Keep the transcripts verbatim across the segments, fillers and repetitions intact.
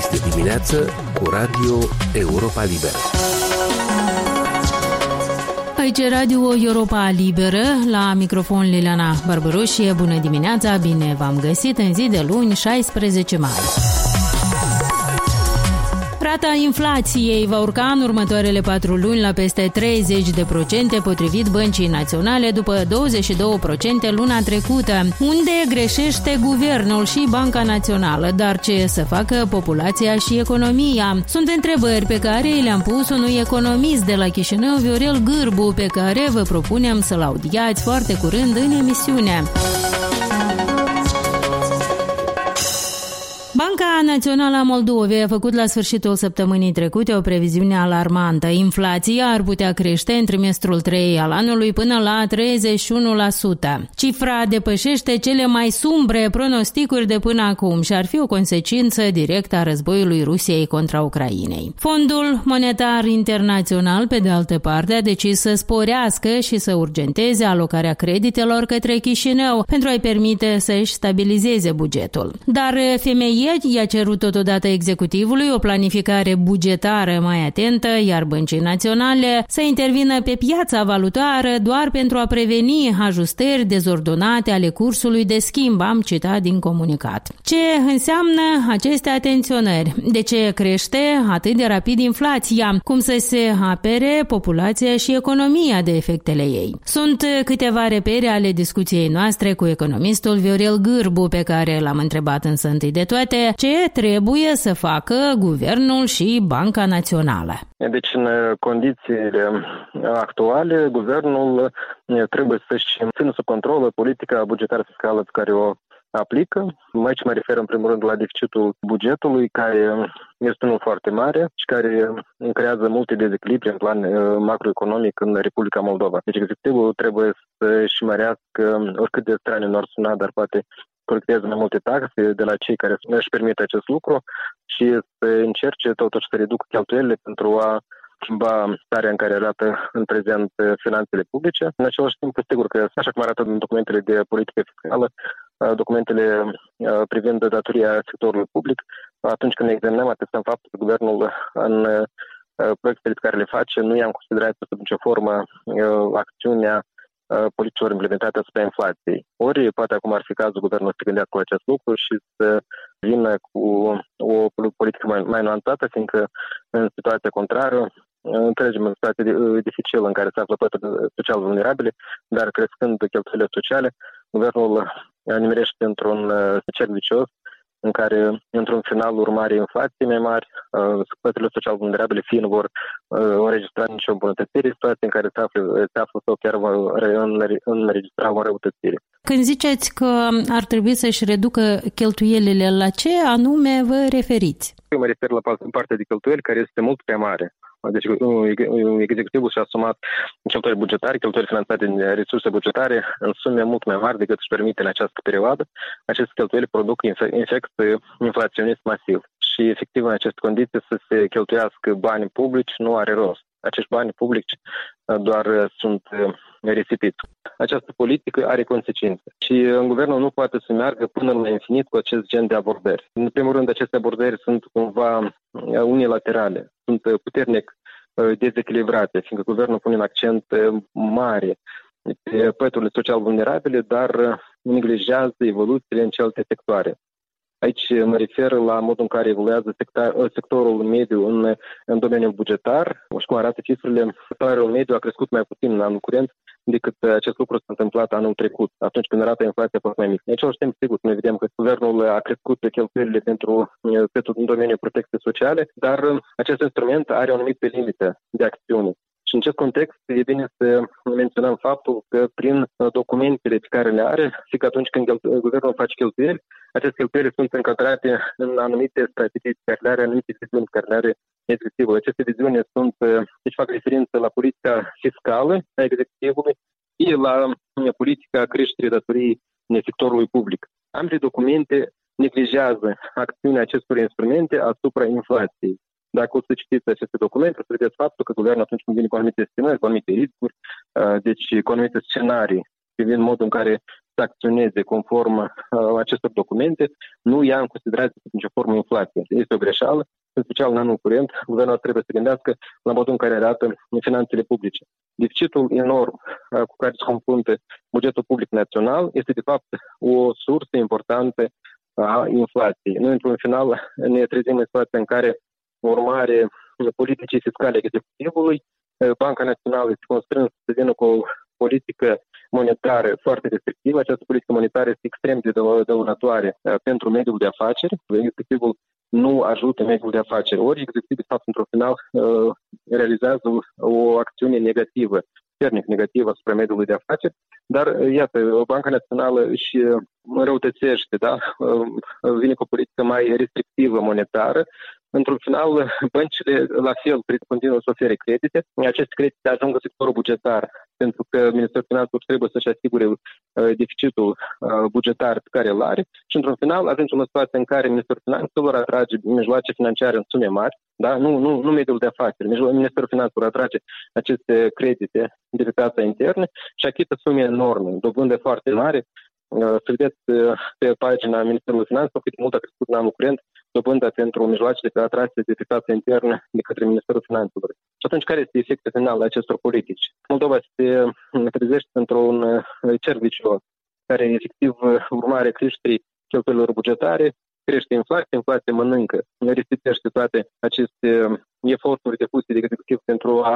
Este dimineață cu Radio Europa Liberă. Aici Radio Europa Liberă, la microfon Liliana Barbăroșie. Bună dimineața, bine v-am găsit în zi de luni, șaisprezece mai. Rata inflației va urca în următoarele patru luni la peste treizeci de procente potrivit Băncii Naționale, după douăzeci și două la sută luna trecută. Unde greșește guvernul și Banca Națională, dar ce să facă populația și economia? Sunt întrebări pe care le-am pus unui economist de la Chișinău, Viorel Gârbu, pe care vă propunem să-l audiați foarte curând în emisiune. Banca Națională a Moldovei a făcut la sfârșitul săptămânii trecute o previziune alarmantă. Inflația ar putea crește în trimestrul trei al anului până la treizeci și unu la sută. Cifra depășește cele mai sumbre pronosticuri de până acum și ar fi o consecință directă a războiului Rusiei contra Ucrainei. Fondul Monetar Internațional, pe de altă parte, a decis să sporească și să urgenteze alocarea creditelor către Chișinău pentru a-i permite să-și stabilizeze bugetul. Dar F M I i-a cerut totodată executivului o planificare bugetară mai atentă, iar Băncii Naționale să intervină pe piața valutară doar pentru a preveni ajustări dezordonate ale cursului de schimb, am citat din comunicat. Ce înseamnă aceste atenționări? De ce crește atât de rapid inflația? Cum să se apere populația și economia de efectele ei? Sunt câteva repere ale discuției noastre cu economistul Viorel Gârbu, pe care l-am întrebat însă întâi de toate ce trebuie să facă guvernul și Banca Națională. Deci, în condițiile actuale, guvernul trebuie să-și țină sub control politica bugetară fiscală pe care o aplică. Aici mă refer în primul rând la deficitul bugetului, care este unul foarte mare și care creează multe dezechilibre în plan macroeconomic în Republica Moldova. Deci executivul trebuie să-și mărească, oricât de strane n-ar suna, dar poate colectează mai multe taxe de la cei care își permit acest lucru și să încerce totuși să reducă cheltuielile pentru a schimba starea în care arată în prezent finanțele publice. În același timp, sigur că, așa cum arată în documentele de politică fiscală, documentele privind datoria sectorului public, atunci când ne examinăm, atestăm faptul că guvernul în proiectele pe care le face nu ia în considerare sub nicio formă acțiunea politicilor implementate asupra inflației. Ori, poate acum ar fi cazul guvernului să gândească cu acest lucru și să vină cu o politică mai, mai nuanțată, fiindcă în situația contrară, înțelegem în situație dificilă în care se află pături social vulnerabile, dar crescând cheltuielile sociale, guvernul nimerește într-un cerc vicios în care, într-un final, urmare inflații mai mari, păturile social vulnerabile fiind vor înregistra nicio îmbunătățire, situații în care se află, se află sau chiar vor înregistra o răutățire. Când ziceți că ar trebui să-și reducă cheltuielile, la ce anume vă referiți? Eu mă refer la partea de cheltuieli care este mult prea mare. Deci executivul și-a asumat cheltuieli bugetare, cheltuieli finanțate din resurse bugetare în sume mult mai mari decât își permite în această perioadă. Aceste cheltuieli produc efect inflaționist masiv și efectiv în aceste condiții să se cheltuiască bani publici nu are rost. Acești bani publici doar sunt risipiți. Această politică are consecințe și guvernul nu poate să meargă până la infinit cu acest gen de abordări. În primul rând, aceste abordări sunt cumva unilaterale, sunt puternic dezechilibrate, fiindcă guvernul pune un accent mare pe păturile social vulnerabile, dar neglijează evoluțiile în celelalte sectoare. Aici mă refer la modul în care evoluează sector, sectorul mediu în, în domeniul bugetar. Și cum arată cifrele, salariul mediu a crescut mai puțin în anul curent decât acest lucru s-a întâmplat anul trecut, atunci când rata inflației a fost mai mică. În același timp, sigur, noi vedem că guvernul a crescut cheltuielile pentru, pentru în domeniul protecției sociale, dar acest instrument are o anumită limită de acțiune. Și în acest context e bine să menționăm faptul că prin documentele pe care le are, și că atunci când guvernul face cheltuieli, aceste cheltuieli sunt încadrate în anumite strategii care le are, anumite viziuni care le are executivul. Aceste viziuni sunt, deci fac referință la politica fiscală a executivului și la politica creșterii datoriei sectorului public. Ambele documente neglijează acțiunea acestor instrumente asupra inflației. Dacă o să citiți aceste documente, o să vedeți faptul că guvernul atunci când vine cu anumite estimări, cu anumite riscuri, deci cu anumite scenarii, privind modul în care să acționeze conform uh, acestor documente, nu ia în considerație sub nicio formă inflație. Este o greșeală, în special în anul curent, guvernul trebuie să gândească la modul în care arată finanțele publice. Deficitul enorm uh, cu care se confruntă bugetul public național este, de fapt, o sursă importantă a inflației. Noi, într-un final, ne trezim în situația în care, urmare politicii fiscale executivului, Banca Națională este constrânsă să vină cu o politică monetară foarte restrictivă. Această politică monetară este extrem de dăunătoare pentru mediul de afaceri. Executivul nu ajută mediul de afaceri. Ori executivul, de fapt, într-un final, realizează o acțiune negativă, puternic negativă asupra mediului de afaceri, dar, iată, Banca Națională își înrăutățește, da? Vine cu o politică mai restrictivă monetară. Într-un final, băncile, la fel, continuă să ofere credite. Aceste credite ajung în sectorul bugetar, pentru că Ministerul Finanțelor trebuie să-și asigure deficitul bugetar pe care îl are și, într-un final, ajungem în situația în care Ministerul Finanțelor atrage mijloace financiare în sume mari, da? nu, nu, nu mediul de afaceri. Ministerul Finanțelor atrage aceste credite de pe piața internă și achită sume enorme, dobândă foarte mare. Să vedeți pe pagina Ministerului Finanțelor cât mult a crescut în anul curent dobânda pentru mijloacele de atracție de pe piața internă de către Ministerul Finanțelor. Și atunci, care este efectul final al acestor politici? Moldova se trezește într-un cerc vicios, care efectiv urmare creșterii cheltuielilor bugetare, crește inflația, inflația mănâncă, risipește toate aceste eforturi depuse de executiv pentru a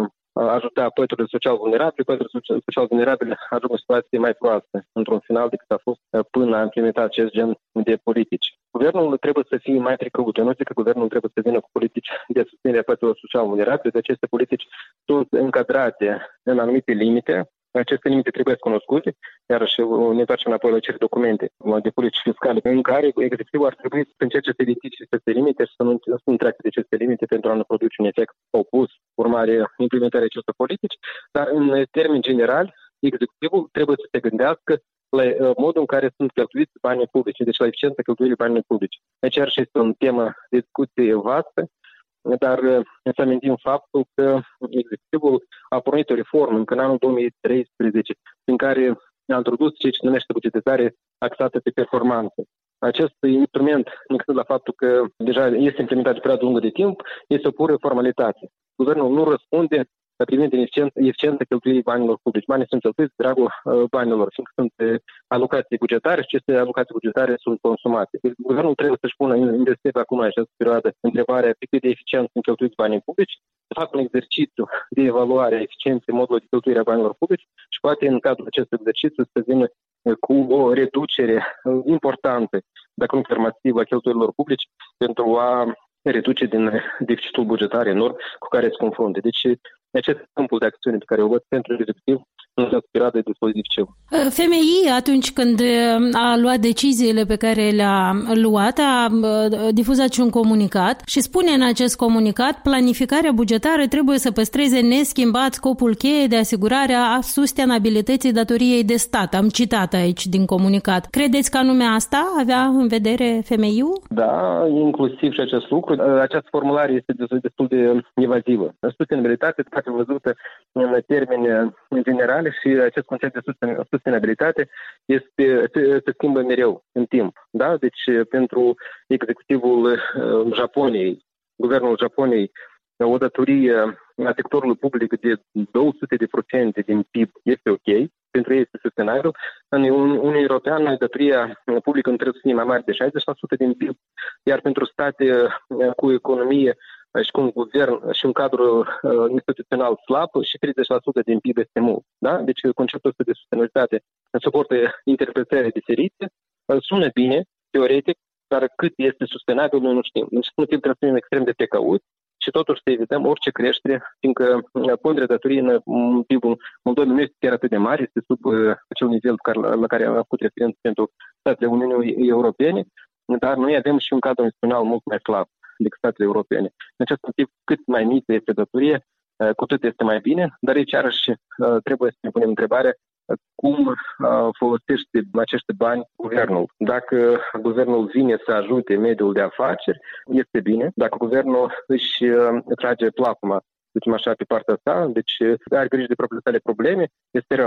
ajuta păturile social vulnerabile. Păturile social vulnerabile ajung în situație mai proastă, într-un final, decât a fost până a implementa acest gen de politici. Guvernul trebuie să fie mai precăut. Eu nu zic că guvernul trebuie să vină cu politici de susținere a păturilor social vulnerabile, de aceste politici sunt încadrate în anumite limite. Aceste limite trebuie cunoscute, iar și ne întoarcem înapoi la cele documente de politici fiscale, în care executivul ar trebui să încerce să identifice aceste limite și să nu, să nu treacă de aceste limite pentru a nu produce un efect opus urmare implementarea acestor politici, dar în termeni generali, executivul trebuie să se gândească la modul în care sunt cheltuiți banii publici, deci la eficiența cheltuirii banilor publici. Deci chiar și este un temă de discuție vastă, dar să amintim faptul că executivul a pornit o reformă încă în anul două mii treisprezece, în care a introdus ceea ce se numește bugetizare axată pe performanță. Acest instrument, inclusiv la faptul că deja este implementat de perioadă lungă de timp, este o pură formalitate. Guvernul nu răspunde privind eficiența cheltuirii banilor publici. Banii sunt cheltuiți de dragul uh, banilor, fiindcă sunt uh, alocații bugetare și aceste alocații bugetare sunt consumate. Guvernul trebuie să-și pună în perspectivă acum în această perioadă întrebarea pe cât de eficient sunt cheltuiți banii publici, să facă un exercițiu de evaluare a eficienței modului de cheltuire a banilor publici și poate în cadrul acestui exercițiu să vină cu o reducere importantă, dacă nu chiar masivă, a cheltuielilor publici pentru a reduce din deficitul bugetar enorm cu care se confrunte. Deci, acest câmpul de acțiune pe care o văd pentru executiv în această perioadă de destul de dificil. F M I, atunci când a luat deciziile pe care le-a luat, a difuzat și un comunicat și spune în acest comunicat: planificarea bugetară trebuie să păstreze neschimbat scopul cheie de asigurare a sustenabilității datoriei de stat. Am citat aici din comunicat. Credeți că anume asta avea în vedere F M I-ul? Da, inclusiv și acest lucru. Această formulare este destul de evazivă. Sustenabilitate poate văzută în termeni generali și acest concept de sustenabilitate este, se, se schimbă mereu în timp. Da? Deci pentru executivul Japoniei, guvernul Japoniei, o datorie a sectorului public de două sute de procente din P I B este ok, pentru ei este sustenabil. În Uniunea Europeană, datoria publică nu trebuie să fie mai mare de șaizeci la sută din P I B, iar pentru state cu economie și cu un guvern și un cadru uh, instituțional slab și treizeci la sută din P I B este mult. Da? Deci conceptul ăsta de sustenabilitate suportă interpretări diferite, uh, sună bine, teoretic, dar cât este sustenabil noi nu știm. Deci motiv trebuie să fim extrem de precauți și totuși să evităm orice creștere, fiindcă ponderea datoriei în P I B-ul Moldovei nu este chiar atât de mare, este sub uh, acel nivel care, la care am făcut referință pentru statele Uniunii Europene, dar noi avem și un cadru instituțional mult mai slab decât statele europene. În acest motiv, cât mai mică este datorie, cu atât este mai bine, dar aici iarăși trebuie să ne punem întrebarea cum folosește acești bani guvernul. Dacă guvernul vine să ajute mediul de afaceri, este bine. Dacă guvernul își trage plapuma, zicem așa, pe partea sa, deci are grijă de propriile sale probleme, este rău.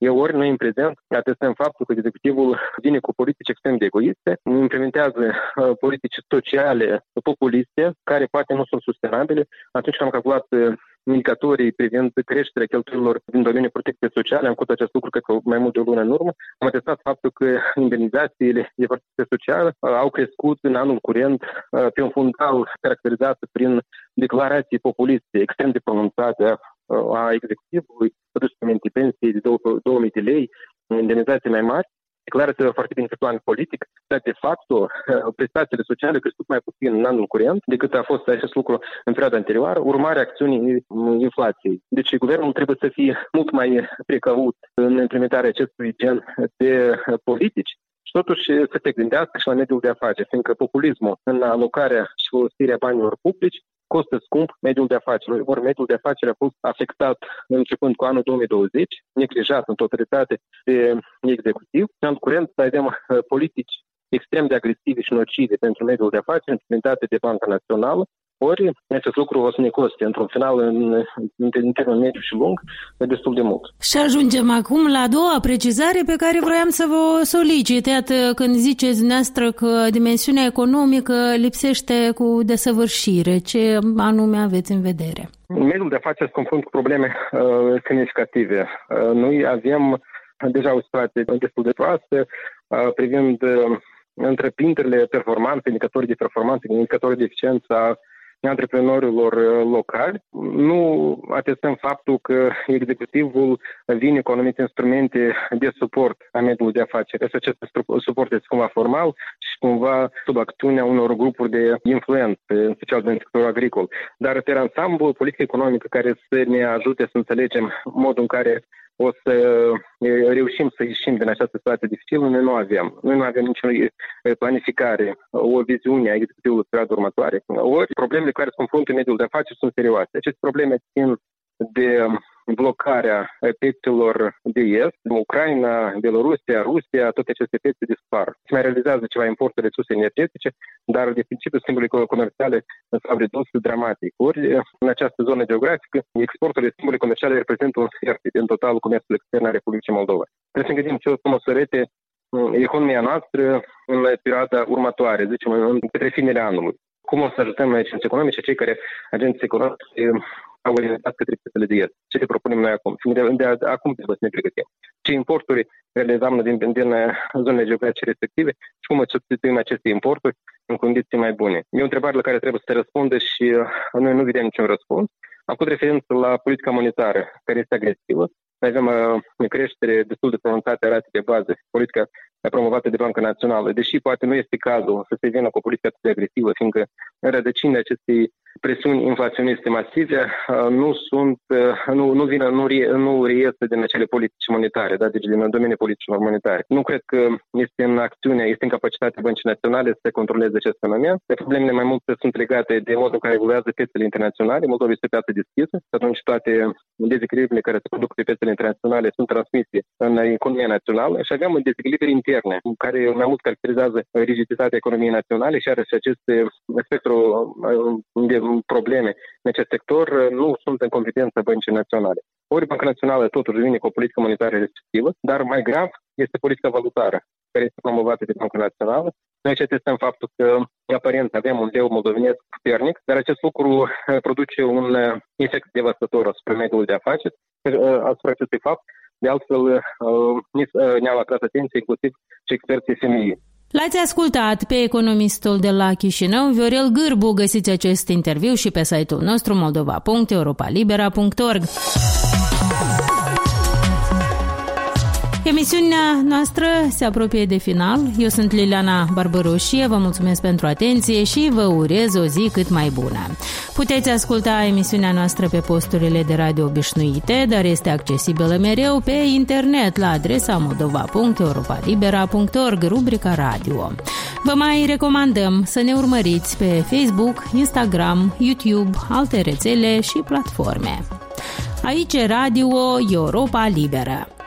E ori noi în prezent atestăm faptul că executivul vine cu politici extrem de egoiste, implementează uh, politici sociale populiste, care poate nu sunt sustenabile. Atunci când am calculat uh, indicatorii privind creșterea cheltuielilor din domeniul protecției sociale, am făcut acest lucru cred că mai mult de o lună în urmă, am atestat faptul că indemnizațiile de protecție socială uh, au crescut în anul curent uh, pe un fundal caracterizat prin declarații populiste extrem de pronunțate a, a executivului, reducimenti pensii de două mii de lei, indemnizații mai mari, declarația foarte bine pe plan politic, dar de fapt prestațiile sociale au crescut mai puțin în anul curent decât a fost acest lucru în perioada anterioară, urmarea acțiunii inflației. Deci guvernul trebuie să fie mult mai precaut în implementarea acestui gen de politici și totuși să se gândească și la mediul de afaceri, fiindcă populismul în alocarea și folosirea banilor publici costă scump mediul de afaceri. Ori mediul de afaceri a fost afectat începând cu anul două mii douăzeci, neglijat în totalitate de executiv. În anul curent avem politici extrem de agresive și nocive pentru mediul de afaceri implementate de Banca Națională. Ori acest lucru o să ne coste, într-un final, în, în termen mediu și lung, destul de mult. Și ajungem acum la a doua precizare pe care vroiam să vă solicit. Iată, când ziceți dumneavoastră că dimensiunea economică lipsește cu desăvârșire, ce anume aveți în vedere? Mediul de afaceri se confruntă cu probleme uh, semnificative. Uh, noi avem deja o situație destul de proastă uh, privind uh, întreprinderile performanțe, indicatorii de performanță, indicatorii de eficiență antreprenorilor locali. Nu atestăm faptul că executivul vine cu anumite instrumente de suport a mediului de afaceri. Acest suport este cumva formal și cumva sub acțiunea unor grupuri de influență, în special din sectorul agricol. Dar pe ansamblu, politica economică care să ne ajute să înțelegem modul în care o să reușim să ieșim din această situație dificilă, noi nu avem. Noi nu avem nicio planificare, o viziune a executivului pe perioada următoare. Ori problemele care se confruntă în mediul de afaceri sunt serioase. Aceste probleme țin de blocarea piețelor de est, Ucraina, Belarusia, Rusia, toate aceste piețe dispar. Se mai realizează ceva importuri de resurse energetice, dar de principiu schimburile comerciale s-au redus dramatic. Ori în această zonă geografică, exporturile de schimburi comerciale reprezintă un sfert din totalul comerțului extern al Republicii Moldova. Trebuie să ne gândim ce o să măsurete economia noastră în perioada următoare, zicem, către finele anului. Cum o să ajutăm agenții economice, cei care agenții economice au orientat către piețele de est. Ce le propunem noi acum? De, de, de acum trebuie să ne pregătim. Ce importuri realizăm din, din zonele geografice respective și cum substituim aceste importuri în condiții mai bune. E o întrebare la care trebuie să se răspundă și noi nu vedem niciun răspuns. Am făcut referință la politica monetară, care este agresivă. Noi avem o creștere destul de pronunțată a ratei de bază, politica promovată de Banca Națională, deși poate nu este cazul să se vină cu o politică atât de agresivă, fiindcă în rădăcinile acestei presiuni inflaționiste masive nu sunt, nu, nu vin, nu, nu reiese din acele politici monetare, da, deci din domeniul politicilor monetare. Nu cred că este în acțiune, este în capacitatea Băncii Naționale să controleze acest fenomen. Problemele mai mult sunt legate de modul în care evoluează piețele internaționale. Moldova este o piață deschisă, atunci toate dezechilibrele care se produc pe piețele internaționale sunt transmise în economia națională și avem un dezechilibru interne, care mai mult caracterizează rigiditatea economiei naționale și are și acest spectru de probleme în acest sector nu sunt în competența Băncii Naționale. Ori Banca Națională totuși vine cu o politică monetară restrictivă, dar mai grav este politica valutară, care este promovată de Banca Națională. Noi ce testăm faptul că aparent avem un leu moldovenesc puternic, dar acest lucru produce un efect devastator asupra mediului de afaceri, asupra acestui fapt. De altfel, ne-au atras atenție inclusiv și experții F M I. L-ați ascultat pe economistul de la Chișinău, Viorel Gârbu. Găsiți acest interviu și pe site-ul nostru moldova punct europa libera punct org. Emisiunea noastră se apropie de final. Eu sunt Liliana Barbăroșie, vă mulțumesc pentru atenție și vă urez o zi cât mai bună. Puteți asculta emisiunea noastră pe posturile de radio obișnuite, dar este accesibilă mereu pe internet la adresa moldova punct europa libera punct org, rubrica radio. Vă mai recomandăm să ne urmăriți pe Facebook, Instagram, YouTube, alte rețele și platforme. Aici Radio Europa Liberă.